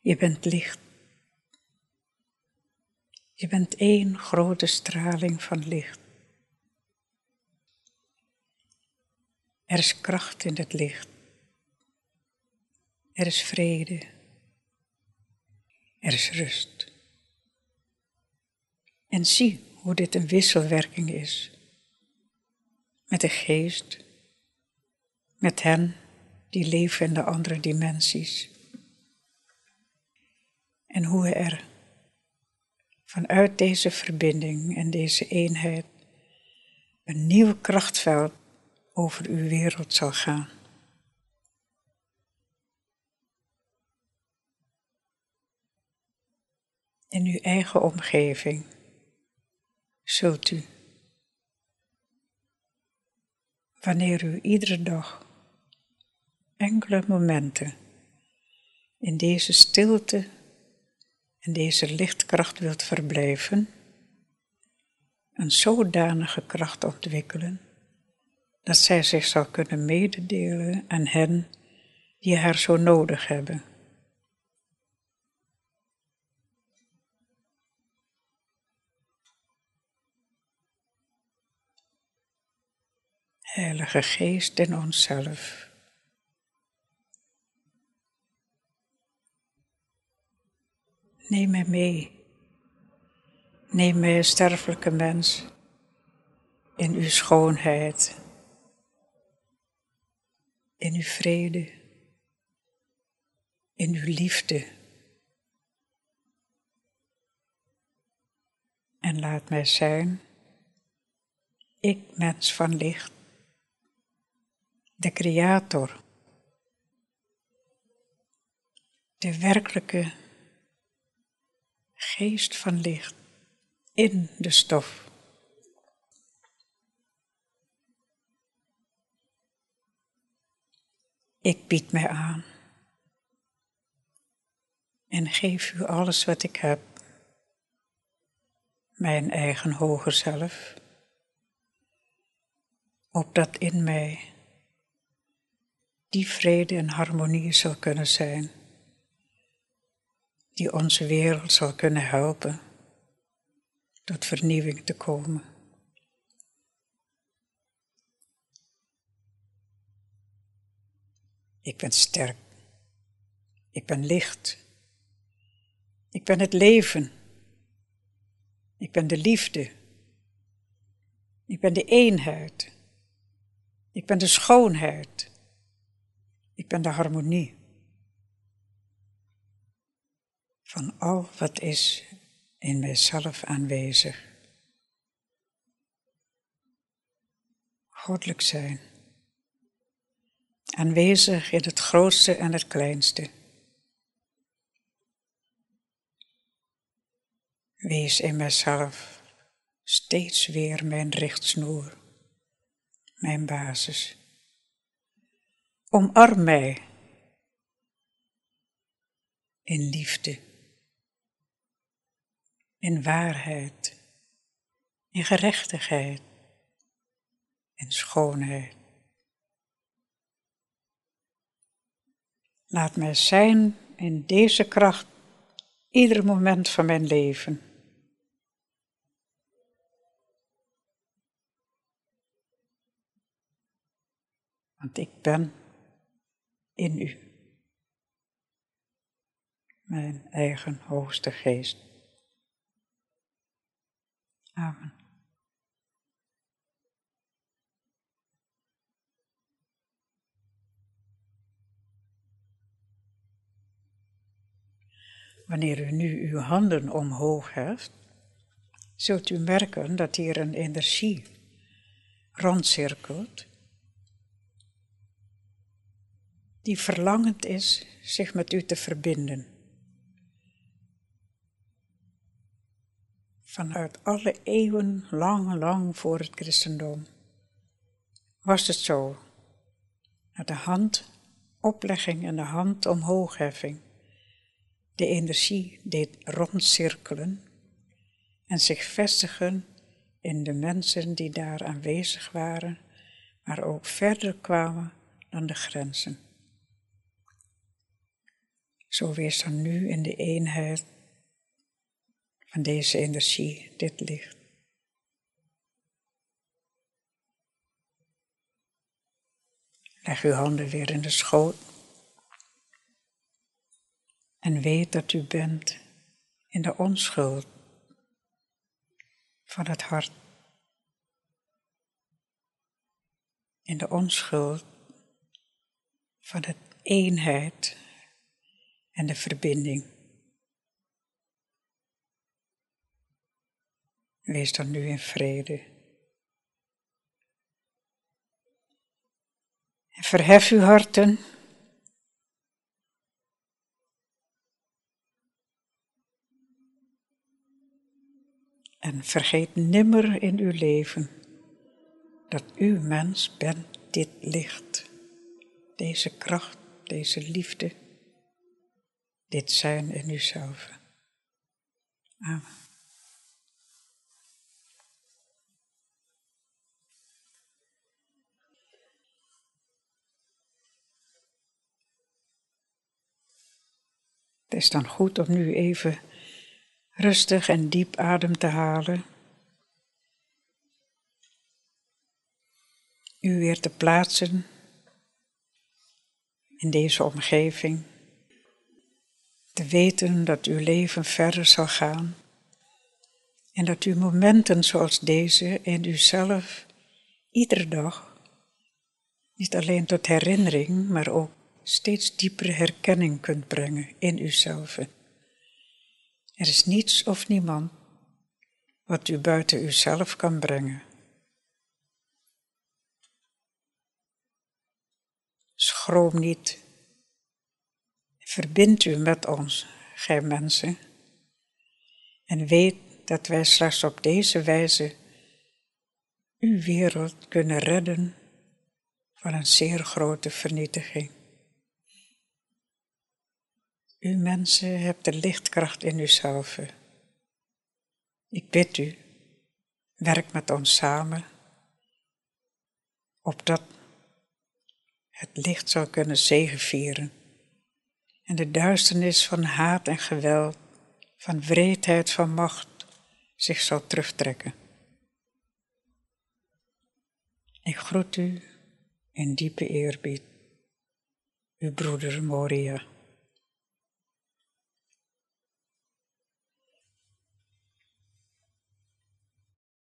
Je bent licht. Je bent één grote straling van licht. Er is kracht in het licht. Er is vrede. Er is rust. En zie hoe dit een wisselwerking is. Met de geest. Met hen die leven in de andere dimensies. En hoe er vanuit deze verbinding en deze eenheid een nieuw krachtveld over uw wereld zal gaan. In uw eigen omgeving zult u, wanneer u iedere dag enkele momenten in deze stilte en deze lichtkracht wilt verblijven, een zodanige kracht ontwikkelen, dat zij zich zal kunnen mededelen aan hen die haar zo nodig hebben. Heilige Geest in onszelf. Neem mij mee. Neem mij, een sterfelijke mens, in uw schoonheid, in uw vrede, in uw liefde. En laat mij zijn, ik mens van licht, de Creator, de werkelijke geest van licht in de stof. Ik bied mij aan en geef u alles wat ik heb, mijn eigen hoger zelf, opdat in mij die vrede en harmonie zal kunnen zijn, die onze wereld zal kunnen helpen tot vernieuwing te komen. Ik ben sterk. Ik ben licht. Ik ben het leven. Ik ben de liefde. Ik ben de eenheid. Ik ben de schoonheid. Ik ben de harmonie. Van al wat is in mijzelf aanwezig. Goddelijk zijn. Aanwezig in het grootste en het kleinste. Wees in mijzelf steeds weer mijn richtsnoer, mijn basis. Omarm mij in liefde, in waarheid, in gerechtigheid, in schoonheid. Laat mij zijn in deze kracht ieder moment van mijn leven. Want ik ben in u, mijn eigen hoogste geest. Amen. Wanneer u nu uw handen omhoog heft, zult u merken dat hier een energie rondcirkelt, die verlangend is zich met u te verbinden. Vanuit alle eeuwen, lang voor het christendom, was het zo, dat de handoplegging en de handomhoogheffing de energie deed rondcirkelen en zich vestigen in de mensen die daar aanwezig waren, maar ook verder kwamen dan de grenzen. Zo wees dan nu in de eenheid van deze energie, dit licht. Leg uw handen weer in de schoot. En weet dat u bent in de onschuld van het hart. In de onschuld van de eenheid en de verbinding. Wees dan nu in vrede. En verhef uw harten. En vergeet nimmer in uw leven dat u mens bent dit licht, deze kracht, deze liefde, dit zijn in uzelf. Amen. Het is dan goed om nu even rustig en diep adem te halen. U weer te plaatsen in deze omgeving. Te weten dat uw leven verder zal gaan. En dat u momenten zoals deze in uzelf iedere dag niet alleen tot herinnering, maar ook steeds diepere herkenning kunt brengen in uzelf. Er is niets of niemand wat u buiten uzelf kan brengen. Schroom niet. Verbind u met ons, gij mensen. En weet dat wij slechts op deze wijze uw wereld kunnen redden van een zeer grote vernietiging. U mensen hebt de lichtkracht in uzelf. Ik bid u, werk met ons samen, opdat het licht zal kunnen zegevieren en de duisternis van haat en geweld, van wreedheid, van macht zich zal terugtrekken. Ik groet u in diepe eerbied, uw broeder Moria.